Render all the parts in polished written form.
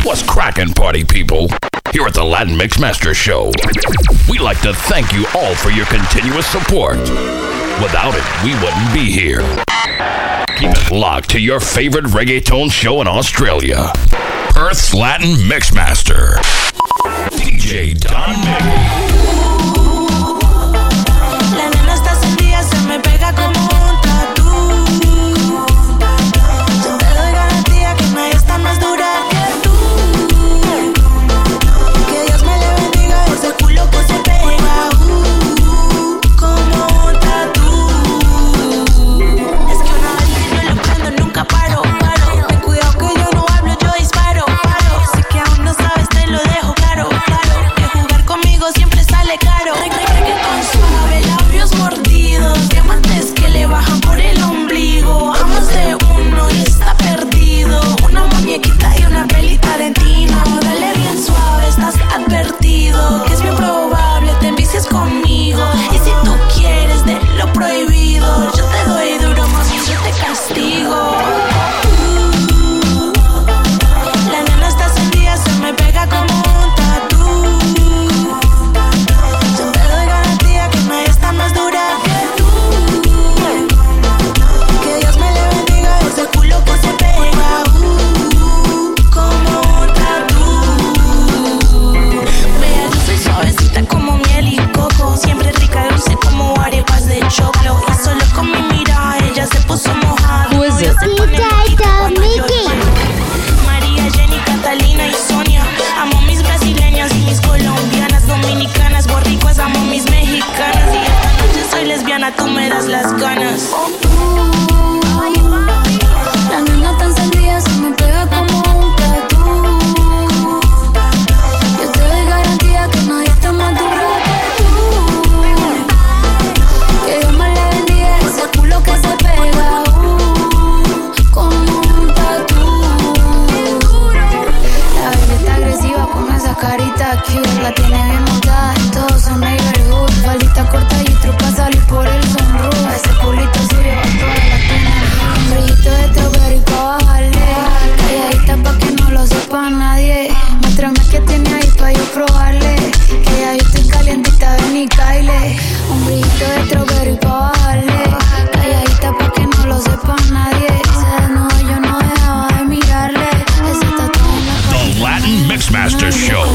What's crackin', party people? Here at the Latin Mixmaster Show, we like to thank you all for your continuous support. Without it, we wouldn't be here. Keep it locked to your favorite reggaeton show in Australia, Perth's Latin Mixmaster, DJ Don Mickey. La nena está encendida, se me pega como un tatú. Yo te doy garantía que nadie está más dura que tú. Que Dios me le bendiga ese culo que se pega como un tatú. Es que una vez que yo lo prendo nunca paro. Ten cuidado que yo no hablo, yo disparo. Sé que aún no sabes, te lo dejo claro. Que jugar conmigo siempre sale caro. Reggaeton suave, labios mordidos, diamantes que le bajan por el ombligo. A más de uno y está perdido. Una muñequita y una peli Tarantino. Dale bien suave, estás advertido que es bien probable te envicies conmigo. Y si tú quieres de lo prohibido, yo te doy duro, mami, yo te castigo. La nena está encendida, se me pega como un tatú. Yo te doy garantía que nadie está más dura que tú. Que Dios me le bendiga ese culo que se pega como un tatú. Vea, yo soy suavecita como miel y coco, siempre rica, dulce como arepas de choclo. Y solo con mi mirada ella se puso mojada. Who is it? María, Jenny, Catalina y Sonia. Amo mis brasileñas y mis colombianas, dominicanas, boricuas, amo mis mexicanas. Y esta noche soy lesbiana, tú me das las ganas. La nena está encendida, se me pega como un tatú. Yo te doy garantía que nadie está más dura que tú. Que Dios me le bendiga ese culo que se pega como un tatú. La bella está agresiva con esa carita cute. La tiene bien montada, todos son neighborhood. Faldita corta y truca salir por el sunroof. Ese culito suyo a todas las tiene. Un brillito de strawberry pa' bajarle. Calladita pa' que no lo sepa nadie. Muéstrame que tiene ahí pa' yo probarle. Que ya yo estoy calientita, ven y caile. Un brillito de strawberry pa' bajarle. Calladita pa' que no lo sepa nadie. Se desnudo, yo no dejaba de mirarle. Ese tatuaje me The Latin Mixmaster Show.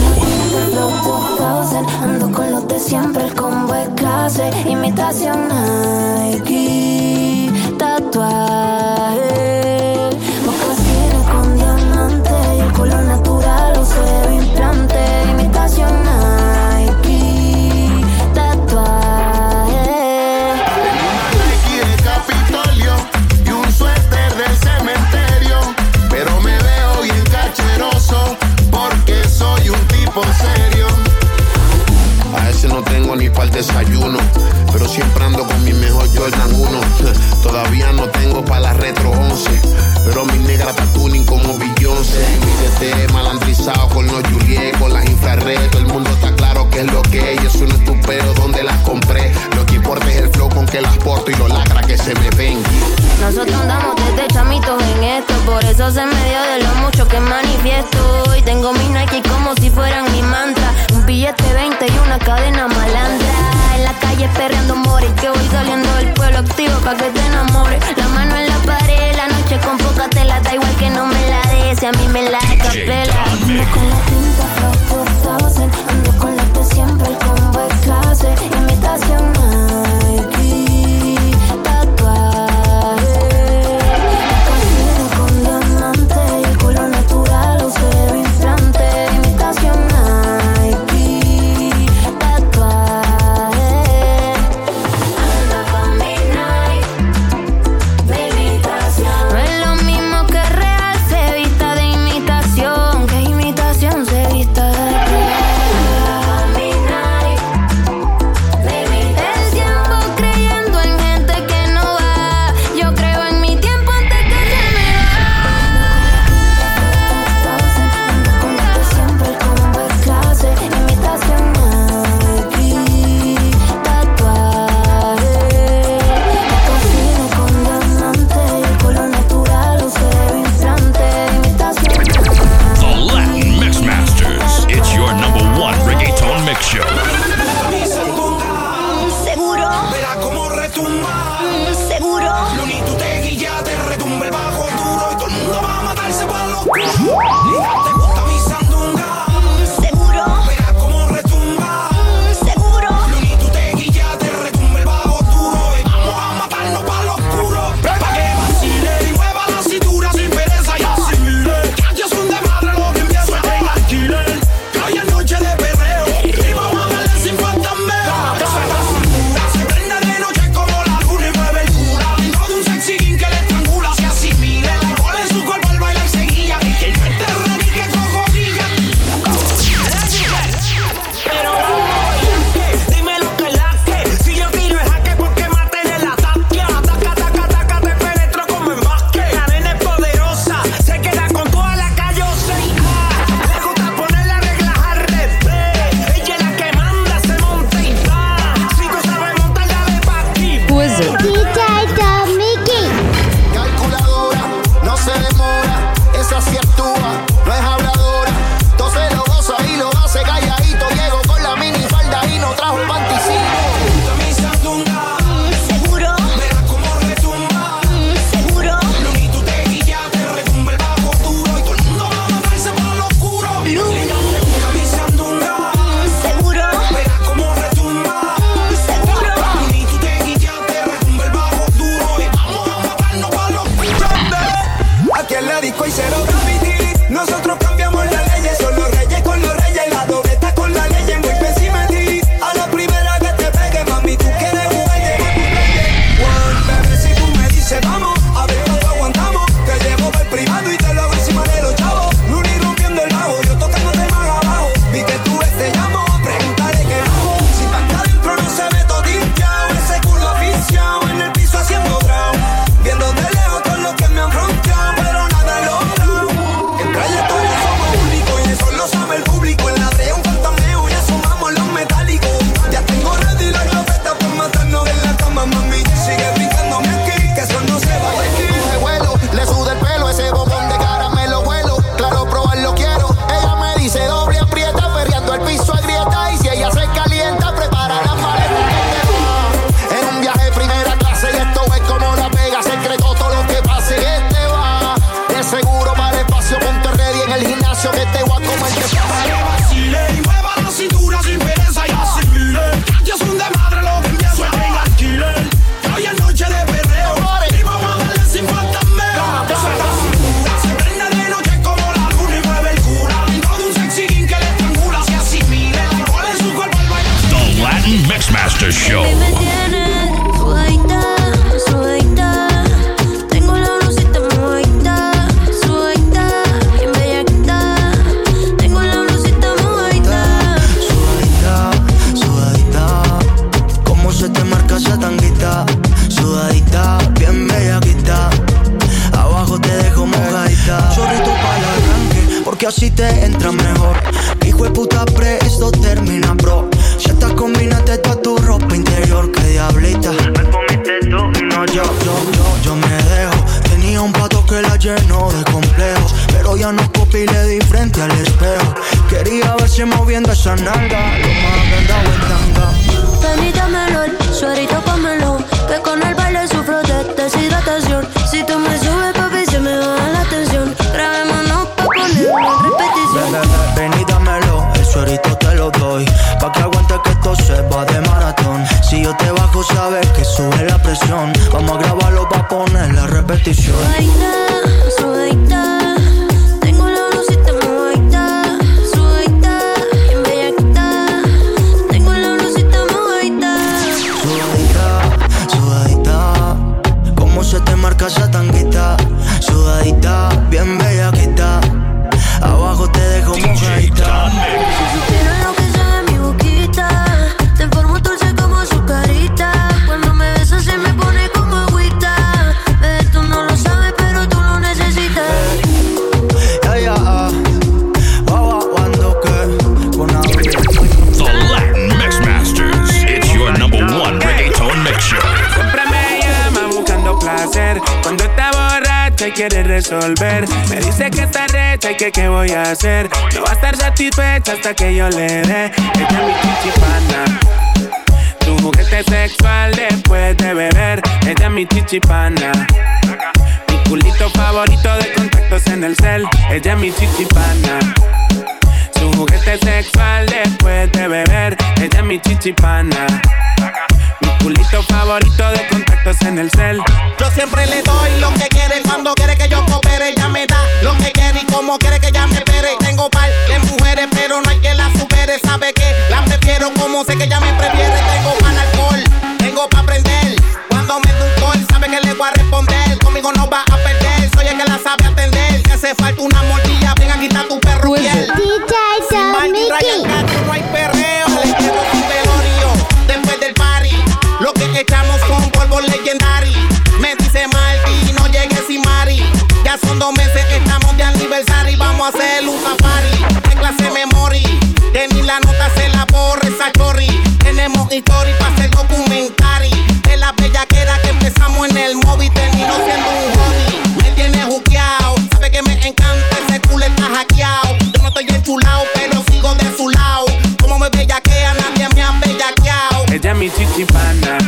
ando con los de siempre, el combo es clase. Imitación Nike, tatuaje, mocasines con diamante y el color natural o cero implante. Imitación Nike, tatuaje. Nike de Capitolio y un suéter del cementerio, pero me veo bien cacheroso porque soy un tipo serio. A veces no tengo ni para el desayuno, pero siempre ando con mi mejor Jordan 1. Todavía no tengo para la Retro 11, pero mi negra está tuning como Beyoncé. Mi DT malandrizado con los Juliet, con las infrarred. Todo el mundo está claro que es lo que es. Y eso no es tu pedo donde las compré. Lo que importa es el flow con que las porto y lo lacra que se me ven. Nosotros andamos desde chamitos en esto, por eso se me dio de lo mucho que manifiesto. Y tengo mi Nike como si fueran mi mantra. Un billete 20 y una cadena malandra. En la calle perreando more, que voy saliendo del pueblo activo pa' que te enamores. La mano en la pared, la noche con poca tela. Da igual que no me la des, si a mí me la capela. Ando con la tinta Flow 2000, ando con la de siempre, el combo es clase. Imitación Nike, tatuaje, mocasines con diamante y el color natural o cero implante. Imitación Nike, tatuaje. Ando con mi Nike de imitación. No es lo mismo que real, quiero graffiti. Nosotros cambiamos las leyes, son los reyes con los reyes, la dobleta con la ley, muy encima de ti. A la primera que te pegue, mami, tú quieres jugar, lleva tu reyes. One, bebé, si tú me dices vamos, a ver cuánto aguantamos. Te llevo por privado y te lo hago encima de los chavos. Luni rompiendo el bajo, yo tocándote más abajo. Vi que tú te llamo, pregúntale qué hago. Si pa' acá adentro no se ve todo limpiado, ese culo aficiado en el piso haciendo ground. Viendo de lejos todo lo que me han fronteado, pero nada logrado. En trayectoria somos únicos y eso lo sabe el público. En la red un fantameo, ya sumamos los metálicos. Ya tengo ready la glopeta por matarnos en la cama, mami. Sigue brincándome aquí, que eso no se va de aquí. Me vuelo, le suda el pelo, ese bombón de caramelo vuelo. Claro, probarlo quiero. Ella me dice doble, aprieta, perreando el piso agrieta. Y si ella se calienta, prepara las maletas que te va. En un viaje primera clase y esto es como la pega. Secreto todo lo que pase y este va. De seguro para el espacio, ponte ready en el gimnasio que te voy a comer que Vacile y mueva la cintura sin pereza y asimile. Ya es un desmadre lo que empiezo a pegar alquiler. Hoy es noche de perreo y vamos a darle sin fantasmeo. Se prende de noche como la luna y mueve el cura. Ritmo de un sexy king que le estrangula, se asimile. El alcohol en su cuerpo al baile. The Latin Mixmaster Show. Hoy me tiene sudadita, sudadita. Tengo la blusita mojadita, sudadita, bien bellaquita. Tengo la blusita mojadita. Sudadita, sudadita, cómo se te marca esa tanguita. Sudadita, bien bellaquita, abajo te dejo mojadita. Chorrito para el arranque, porque así te entra mejor. Hijo de puta presto termina, bro. Ya te combinaste toda tu ropa interior, que diablita. Me comiste tú, no yo me dejo. Tenía un pato que la llenó de complejos, pero ya no copy y le di frente al espejo. Quería verse moviendo esa nalga, lo más agrandado en tanga. Ven y dámelo, el suerito pómelo, que con el baile sufro de deshidratación. Si tú me subes, papi, se me baja la tensión. Grabémonos pa' ponerlo en repetición. Ven y dámelo, el suerito te lo doy, pa' que aguante que esto se va de maratón. Si yo te bajo, sabes que sube la presión. Vamos a grabarlo pa' poner la repetición. Sudadita, sudadita. Tengo la blusita mojadita, sudadita, bien bellaquita. Tengo la blusita mojadita. Sudadita, sudadita, cómo se te marca esa tanguita. Sudadita, bien bellaquita, abajo te dejo mojadita. Si supieran lo que sabe mi boquita, te formo dulce como azucarita. Cuando me besas se me pone como agüita. Tú no lo sabes, pero tú lo necesitas. Cuando que con The Latin Mixmasters. It's your number one reggaeton mix show. Siempre me llama buscando placer. Cuando está borracha y quiere resolver, me dice que está recha y que qué voy a hacer. No va a estar satisfecha hasta que yo le dé. Ella es mi chichipana, tu juguete sexual después de beber. Ella es mi chichipana, mi culito favorito de contactos en el cel. Ella es mi chichipana, su juguete sexual después de beber. Ella es mi chichipana, mi culito favorito de contactos en el cel. Yo siempre le doy lo que quiere, cuando quiere que yo coopere. Ella me da lo que quiere y como quiere que ella me espere. Tengo par de mujeres, pero no hay que las supere. Sabe que la prefiero como sé que ella me prefiere. Tengo para alcohol, tengo para aprender. Cuando me da un call, sabe que le voy a responder. Conmigo no va a perder, soy el que la sabe atender. Que hace falta una mordilla, ven a quitar tu perro piel. Sin Mike y Ryan Castro no hay perreo. Le quiero un velorio después del party. Lo que echamos son polvos legendarios. Me dice Marty, no llegues sin Mari. Ya son 2 meses que estamos de aniversario. Vamos a hacer un safari en clase memory, que ni la nota se la borre esa chorri. Tenemos historia para hacer documentary. De la bellaquera que empezamos en el móvil terminó siendo un hobby. Me tiene juqueado, sabe que me encanta ese culo está hackeado. Yo no estoy enchulado, pero sigo de su lado. Como me bellaquea, nadie me ha bellaqueado. Ella es mi chichipana,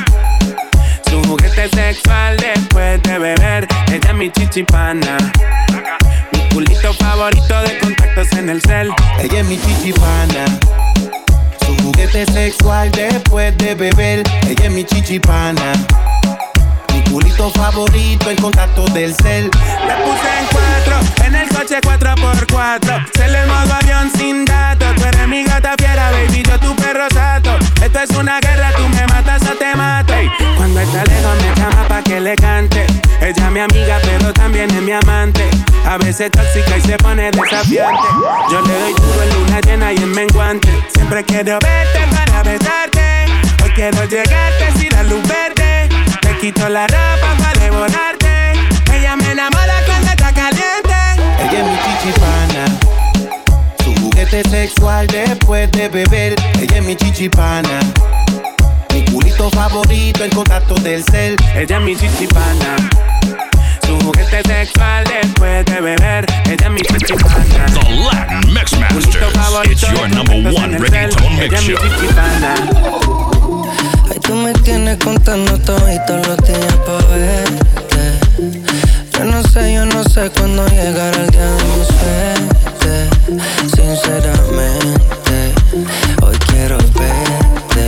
su juguete sexual después de beber. Ella es mi chichipana, mi culito favorito de contactos en el cel. Ella es mi chichipana, su juguete sexual después de beber. Ella es mi chichipana, mi culito favorito en contacto del cel. La puse en 4 en el veces tóxica y se pone desafiante. Yo le doy duro en luna llena y en menguante. Siempre quiero verte para besarte. Hoy quiero llegarte sin la luz verde. Te quito la ropa para devorarte. Ella me enamora cuando está caliente. Ella es mi chichipana, su juguete sexual después de beber. Ella es mi chichipana, mi culito favorito en contacto del cel. Ella es mi chichipana, su juguete sexual después de beber. Ella es mi chichipana. The Latin Mix Masters. It's your number one reggaeton mix show. Ay, tú me tienes contando todos los días pa' verte. Yo no sé cuándo llegará el día de mi suerte. Sinceramente, hoy quiero verte.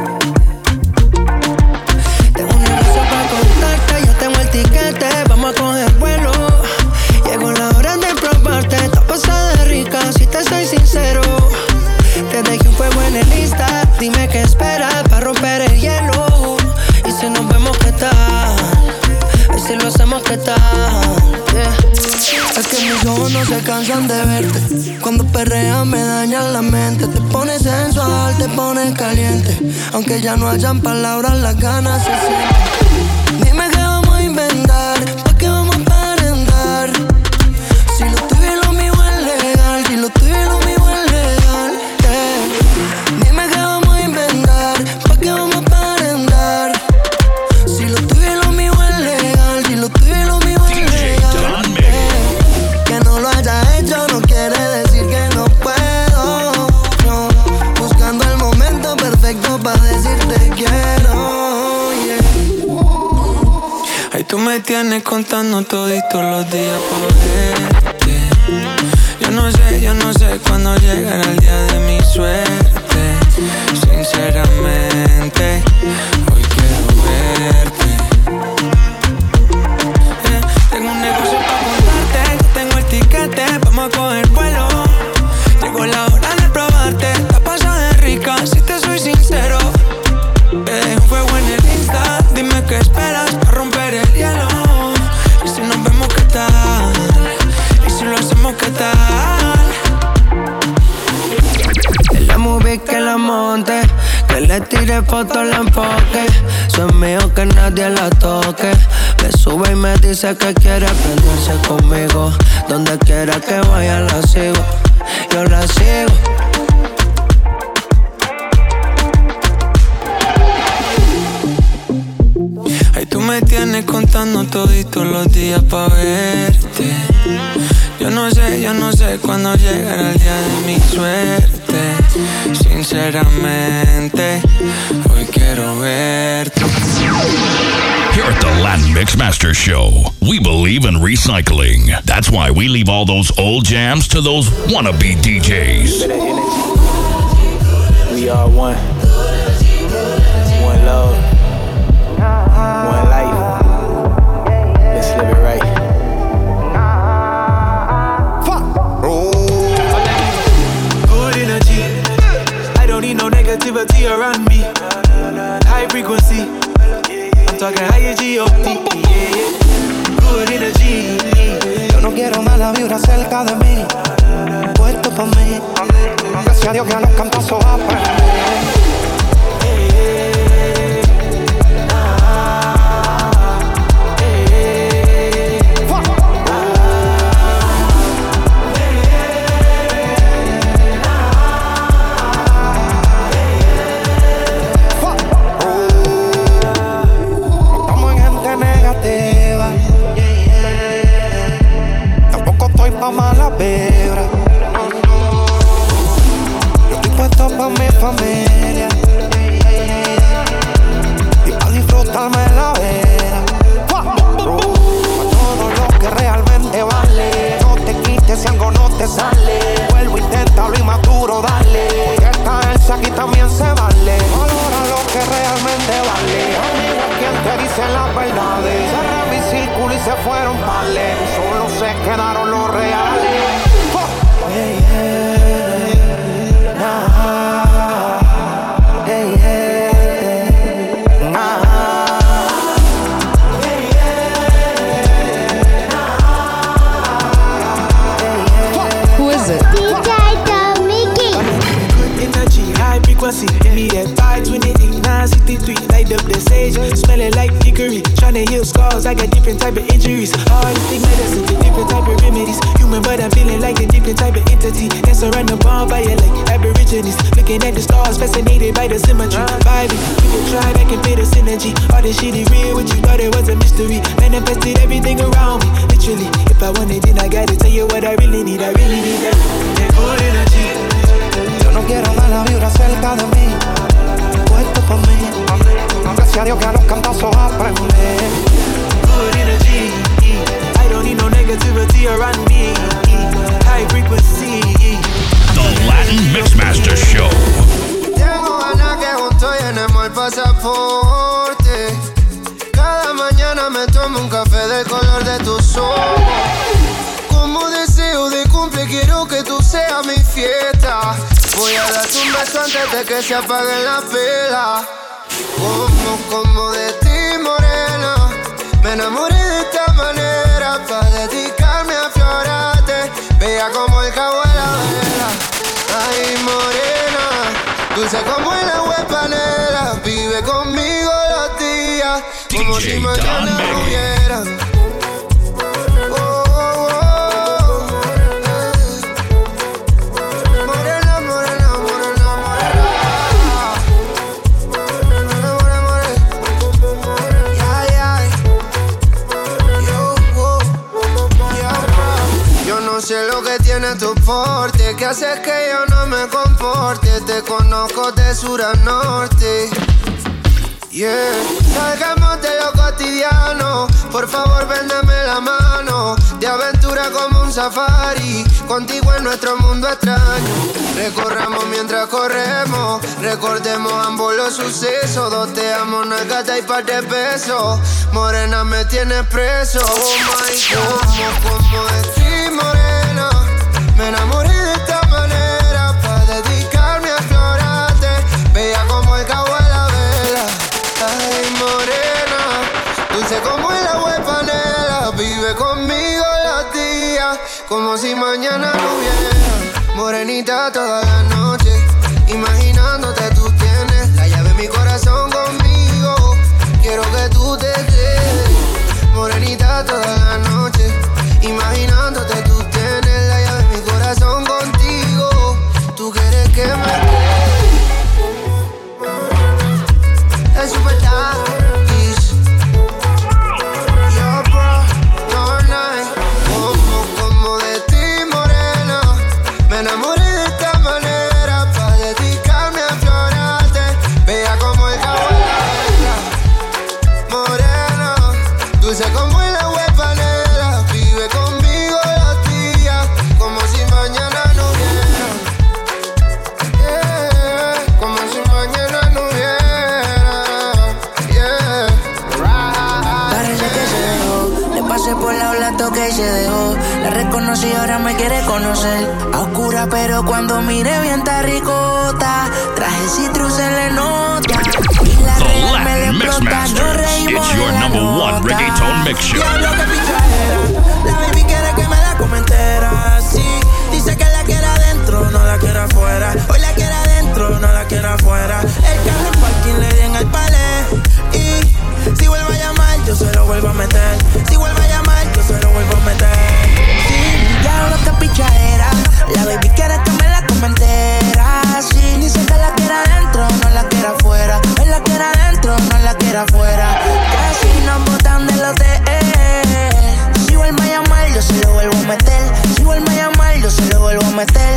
Tengo una cosa para contarte, ya tengo el tiquete. Vamos a coger vuelo. Llegó la hora de probarte. Está pasada de rica, si te soy sincero. Te dejé un fuego en el Insta. Dime qué esperas para romper el hielo. Y si nos vemos, ¿qué tal? Y si lo hacemos, ¿qué tal? Yeah. Es que mis ojos no se cansan de verte. Cuando perreas me dañan la mente. Te pones sensual, te pones caliente. Aunque ya no hayan palabras, las ganas se sienten. Dime qué vamos a inventar, pa' qué vamos a aparentar. Si lo tuyo y lo mío es legal, si lo tuyo y lo mío es legal, yeah. Dime qué vamos a inventar, pa' qué vamos a aparentar. Si lo tuyo y lo mío es legal, si lo tuyo y lo mío es legal, yeah. Que no lo haya hecho no quiere decir que no puedo, no. Buscando el momento perfecto pa' decirte quiero, yeah. Ay, tú me tienes contando todito los días por verte. Yo no sé cuándo llegará el día de mi suerte. Sinceramente, hoy quiero verte. Tengo un negocio para contarte, tengo el tiquete, vamos a coger vuelo. Llegó la hora de probarte, está pasada de rica, si te soy sincero. Te dejé un fuego en el Insta, dime qué esperas para romper el hielo. Y si nos vemos, ¿qué tal? Y si lo hacemos, ¿qué tal? En la movie que la monte, que le tire fotos, la enfoque. Soy mío que nadie la toque. Me sube y me dice que quiere prenderse conmigo. Donde quiera que vaya la sigo, yo la sigo. Ay, tú me tienes contando toditos los días pa' verte. Yo no sé cuándo llegará el día de mi suerte. Sinceramente, hoy quiero verte. Here at the Latin Mix Master Show, we believe in recycling. That's why we leave all those old jams to those wannabe DJs. We are one. One love. One life. Let's live it right. Good energy. I don't need no negativity around me. High frequency. I'm talking high G-O-T. Good energy. Yo no quiero mala vibra cerca de mí. Puesto pa' mí. Gracias a Dios que a los cantazos aprendí. Mala vibra. Yo estoy puesto pa' mi familia y pa' disfrutarme la vida. Pa' todo lo que realmente vale. No te quites si algo no te sale. Vuelvo, inténtalo y maduro, dale. Porque caerse aquí también se vale. Valora lo que realmente vale. Amigo, quien te dice las verdades. Cerré mi círculo y se fueron tales. Solo se quedaron los reales. cause I got different type of injuries. Holistic medicine to different type of remedies. Human, but I'm feeling like a different type of entity. Dance around the bonfire like Aborigines. Looking at the stars, fascinated by the symmetry. Vibing, we can try back and feel the synergy. All this shit is real, what you thought it was a mystery. Manifested everything around me, literally. If I want it, then I gotta tell you what I really need. I really need that good energy. Yo no quiero dar la vibra cerca de mí. Puesto por mí. Gracias a Dios que a los cantazos aprendí. Good energy. I don't need no negativity around me. High frequency. The Latin Mixmaster Show. Tengo ganas que juntos llenemos el pasaporte. Cada mañana me tomo un café del color de tus ojos. Como deseo de cumple, quiero que tú seas mi fiesta. Voy a darte un beso antes de que se apague la vela. Como de ti, morena, me enamoré de esta manera. Pa' dedicarme a florarte, bella como el cabo de la vela. Ay, morena, dulce como el agua de panela. Vive conmigo los días, como si mañana no hubieran. Sé lo que tiene tu porte, que hace que yo no me comporte. Te conozco de sur a norte. Yeah. Salgamos de lo cotidiano, por favor véndeme la mano. De aventura como un safari, contigo en nuestro mundo extraño. Recorramos mientras corremos, recordemos ambos los sucesos. Dos te amo, nalgata y par de pesos. Morena me tienes preso, oh my God. Como de ti, morena, me enamoré de esta manera. Pa' dedicarme a explorarte, bella como el cabo de la vela. Ay, morena, dulce como el agua de panela. Vive conmigo los días, como si mañana no hubiera. Morenita toda la noche, imaginándote tú tienes la llave de mi corazón conmigo. Quiero que tú te quedes, morenita toda la noche, imaginándote tú tienes la llave de mi corazón contigo. Tú quieres que me quede. Es super Takish. Yo, bro, no night. Como de ti, morena, me enamoré de esta manera. Pa' dedicarme a explorarte, bella como el cabo de la vela. Morena, dulce como el agua de panela. Vive conmigo los días, como si mañana no hubiera. Yeah, como si mañana no hubiera. Parece que se dejó, le pasé por la ola, toqué y se dejó. La reconocí y ahora me quiere conocer. A oscura pero cuando mire bien está ricota. Traje citrus se le nota. Y la The real me le Latin explota. Nos Mixmasters. reímos It's your de la number one nota. reggaeton mix show. Diablo que pichadera, la baby quiere que me la come entera. Sí, dice que la quiere adentro, no la quiere afuera. Hoy la quiere adentro, no la quiere afuera. El carro en parking le di en el palé. Y si vuelve a llamar, yo se lo vuelvo a meter. Si vuelve a llamar, yo se lo vuelvo a meter. Sí, diablo que pichadera, la baby quiere que me la come entera. Sí, dice que la quiere adentro, no la quiere afuera. Hoy la quiere adentro, no la quiere afuera. Casi nos botan del hotel. Si vuelve a llamar, yo se lo vuelvo a meter. Si vuelve a llamar, yo se lo vuelvo a meter.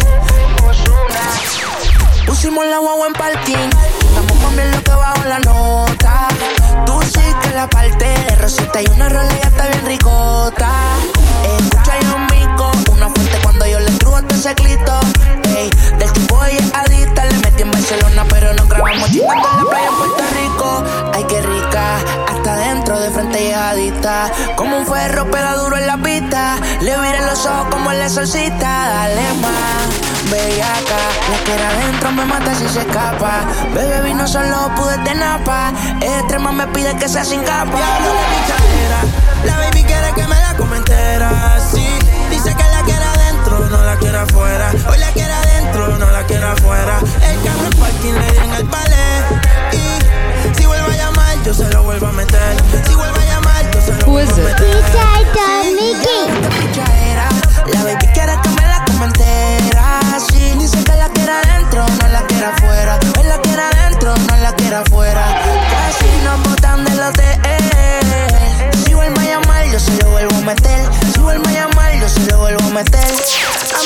Pusimos la guagua en parking, estamos con bien lo que bajo la nota. Tú sí que la parte de Rosita y una rola ya está bien ricota. Escucha yo un mico, una fuente cuando yo le trujo este seclito. Ey, del tipo ella es adicta, le metí en Barcelona pero no grabamos chingando en la playa en Puerto Rico. Ay qué rica, hasta dentro de frente y es adicta. Como un ferro pega duro en la pista. Le viré los ojos como el exorcista. Dale más, bellaca, la que era adentro me mata si se escapa. Bebé vino solo, pude de napa. Extrema me pide que sea sin capa. Diablo de pichadera, la baby quiere que me la come entera. Sí, dice que la quiere adentro, no la quiere afuera. Hoy la quiere adentro, no la quiere afuera. El carro en parking le di en el palé. Y si vuelve a llamar, yo se lo vuelvo a meter. Si vuelve a llamar, yo se lo vuelvo a meter. A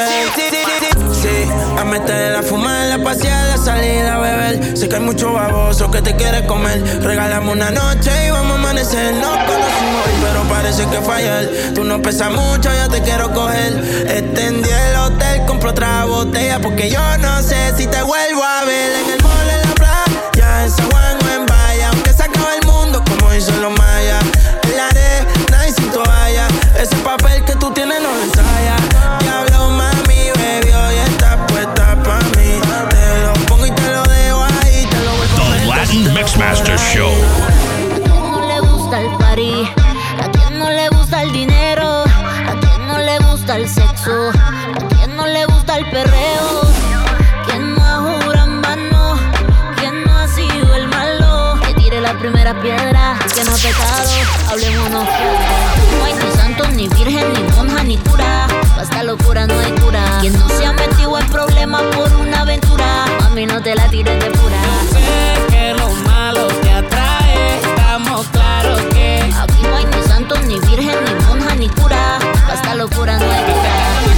meter, sí, a meter, a fumar, a pasear, a salir, a beber. Sé que hay mucho baboso que te quiere comer. Regálame una noche y vamos a amanecer. Nos conocimos hoy, pero parece que fue ayer. Tú no pesas mucho, yo te quiero coger. Extendí el hotel, compro otra botella, porque yo no sé si te vuelvo a ver en el mall, en la playa, en San Juan o en Bahía. Aunque se acabe el mundo, como dicen los mayas. En la arena y sin toalla. Ese papel que tú tienes no lo ensaya. Diablo, mami, baby, hoy estás puesta pa' mí. Te lo pongo y te lo dejo ahí. Te lo vuelvo a The Latin Mixmaster Show. ¿A quién no le gusta el party? ¿A quién no le gusta el dinero? ¿A quién no le gusta el sexo? ¿A quién no le gusta el perreo? ¿Quién no ha jurado en vano? ¿Quién no ha sido el malo? Que tire la primera piedra, que no ha pecado, hablémonos claro. No hay ni santo, ni virgen, ni monja, ni cura. Pa' esta locura no hay cura. Quien no se ha metido en problemas por una aventura, mami, no te la tires de pura. Yo sé que lo malo te atrae, estamos claros que aquí no hay ni santo, ni virgen, ni monja, ni cura. Pa' esta locura no hay cura.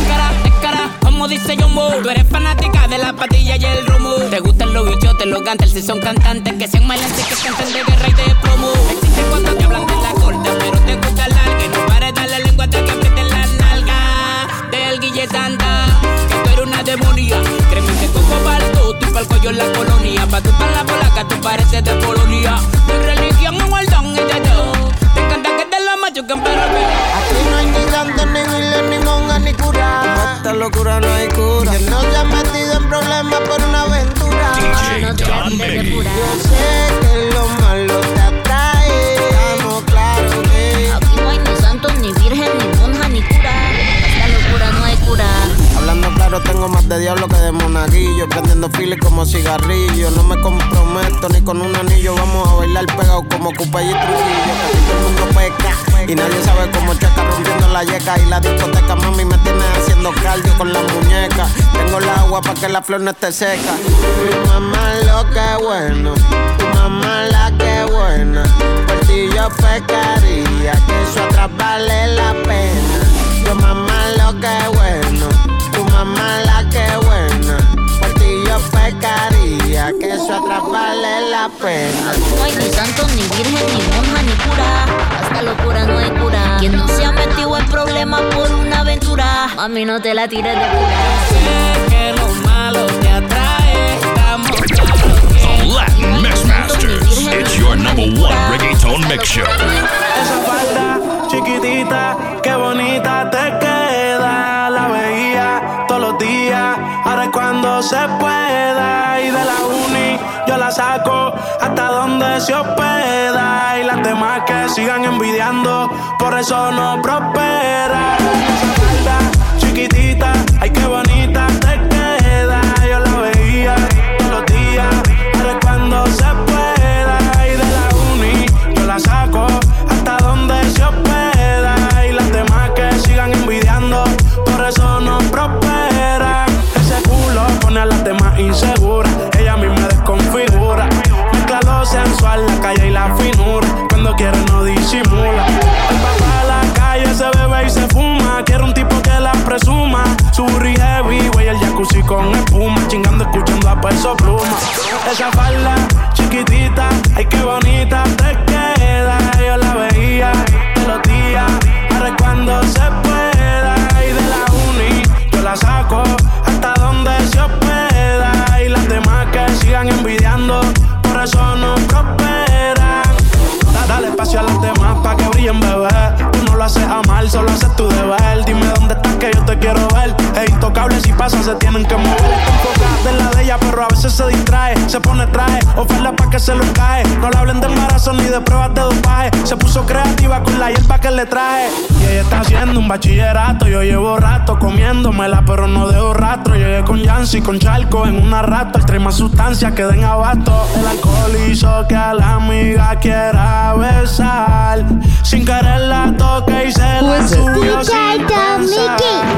Cara, como dice Jumbo, tú eres fanática de la patilla y el rumo. Te gustan los bichotes, los gantes, si son cantantes que sean maleantes, que canten de guerra y de promo. Existe cuando te hablan de la corta, pero te gusta el larga. No pares darle lengua hasta que aprieten la nalga del Guille Santa, que tú eres una demonía. Créeme que cojo baldo, tú pa'l cuello en la colonia. Pa' tú pa' la polaca, tú pareces de Polonia. Tu religión es guardón y de todo. Te encanta que te la machuquen, pero aquí no hay ni santo, ni virgen, ni monja, ni cura. Pa' esta locura no hay cura. Quien no se ha metido en problemas por una aventura, DJ Don Baby. yo sé que lo malo te atrae. Estamos claros que aquí no hay ni santo, ni virgen, ni monja, ni cura. Pa' esta locura no hay cura. hablando claro, tengo más de diablo que de monaguillo. Prendiendo files como cigarrillo. No me comprometo ni con un anillo. Vamos a bailar pegados como Cupay y Trujillo. Casi todo el mundo peca y nadie sabe cómo checa. Rompiendo la yeca y la discoteca. Mami me tiene haciendo cardio con la muñeca. Tengo el agua para que la flor no esté seca. Mi mamá lo que bueno, tu mamá la que buena. Por ti yo pecaría, que eso atrás vale la pena. Yo mamá lo que bueno, tu mamá la que buena. Por ti yo pecaría, que eso atrás vale la pena. No hay ni santo, ni virgen, ni monja, ni cura. Hasta locura no hay cura. Quien no se ha metido en problemas por una aventura, mami, no te la tires de pura. Sé que lo malo te atrae, estamos claros que The Latin Mix Masters. It's your #1 reggaeton mix show. Esa falda chiquitita, qué bonita te queda. La veía todos los días, ahora es cuando se pueda. Y de la uni yo la saco hasta donde se hospeda. Y las demás que sigan envidiando, por eso no prospera. Esa falda chiquitita, ay qué bonita te queda. Yo la veía todos los días, ahora es cuando se pueda. Y de la uni yo la saco hasta donde se hospeda. Y las demás que sigan envidiando, por eso no prosperan. Ese culo pone a las demás inseguras. Ella a mí me desconfigura. Mezcla lo sensual, la calle y la finura. Cuando quiere no disimula. El papá a la calle se bebe y se fuma. Quiere un tipo que la presuma. Su burri heavy, güey, el jacuzzi con espuma. Chingando, escuchando a Peso Pluma. Esa falda chiquitita, ay qué bonita te queda. Yo la veía todos los días, ahora es cuando se pueda. Y de la uni yo la saco hasta donde se hospeda. Y las demás que sigan envidiando, por eso no prosperan. Dale espacio a las demás pa' que brillen, bebé. Tú no lo haces a mal, solo haces tu deber. Dime dónde estás que yo te quiero ver. Es intocable, si pasa se tienen que mover. Está enfocada en la de ella, pero a veces se distrae. Se pone traje, oferta pa' que se lo cae. No le hablen de embarazo ni de pruebas de dopaje. Se puso creativa con la hierba que le traje. Y ella está haciendo un bachillerato. Yo llevo rato comiéndomela, pero no dejo rastro. Llegué con Yancy, con Charco en una rato. El trae más sustancias que den abasto. El alcohol hizo que a la amiga quiera besar. Sin querer la toque y se la subió sin pensar.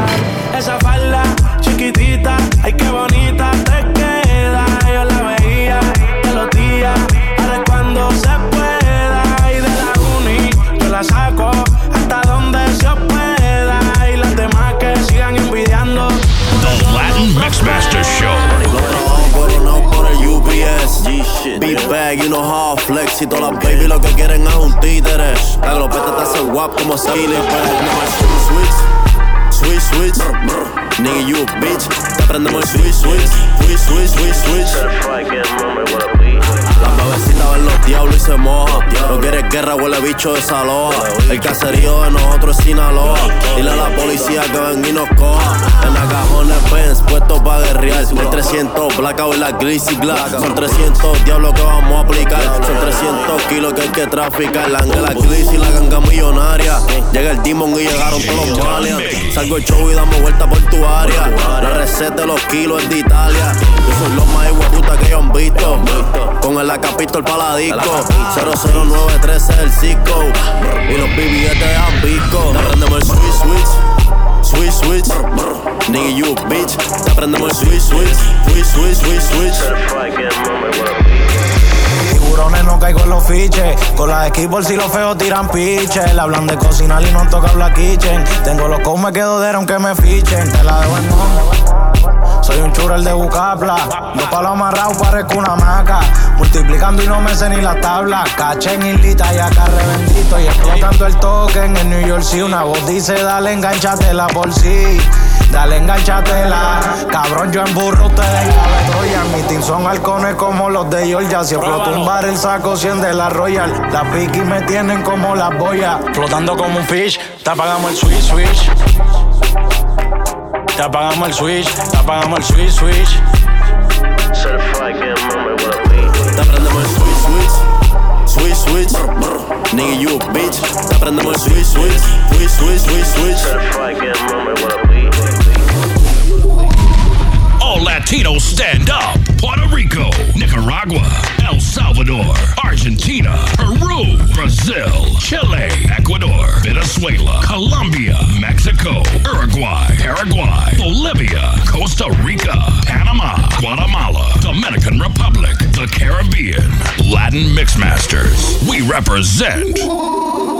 Esa falda chiquitita, ay qué bonita te queda. Yo la veía todos los días, ahora es cuando se pueda. Y de la uni yo la saco hasta donde se hospeda. Y las demás que sigan éxito. Las baby lo que quieren es un títere. La glopeta te hace guap como Skilly. Switch, switch, nigga you a bitch. Te aprendemos el switch, switch, switch, switch, switch, switch. Las bebecitas ven los diablos y se mojan. No quieres guerra, huele bicho desaloja. El caserío de nosotros es Sinaloa. Dile a la policía que ven y nos coja. En la cajones Benz, puestos pa' guerrear. Hay 300 blackout y la greasy glass. Son 300 diablos que vamos a aplicar. Son 300 kilos que hay que traficar. La Angela Gliss y la ganga millonaria. Llega el Demon y llegaron todos los malians. Salgo el show y damos vuelta por tu área. La receta de los kilos es de Italia. Yo soy los más iguaputas que ellos han visto. Con el acapistol pa' la disco. 00913 es el Cisco. Y los BBS te dejan pisco. Te aprendemos el switch, switch. Switch, switch, nigga you a bitch. Te aprendemos el switch, switch, switch, switch, switch, switch. Tiburones no caigo en los fiches. Con las equipos si los feos tiran piches. Le hablan de cocinar y no toca la kitchen. Tengo los cows, me quedo de aunque me fichen. Te la debo en no. Soy un churro el de Bucapla. Dos palos amarrados parezco una maca. Multiplicando y no me sé ni la tabla. Caché en Islita y acá revendito. Y explotando el token en New York City. Una voz dice dale enganchatela por sí. Dale enganchatela. Cabrón yo en burro, ustedes en Troya. Mi team son halcones como los de Georgia. Si exploto un bar el saco 100 de la Royal. Las Vicky me tienen como las boyas. Flotando como un fish. Te apagamos el switch, switch. Te apagamos el switch, te apagamos el switch, switch. Te aprendemos el switch, switch, switch, switch. Nigga you a bitch. Te aprendemos el switch, switch, switch, switch, switch, switch. All Latinos stand up. Puerto Rico, Nicaragua, El Salvador, Argentina, Peru, Brazil, Chile, Ecuador, Venezuela, Colombia, Mexico, Uruguay, Paraguay, Bolivia, Costa Rica, Panama, Guatemala, Dominican Republic, the Caribbean, Latin Mixmasters. We represent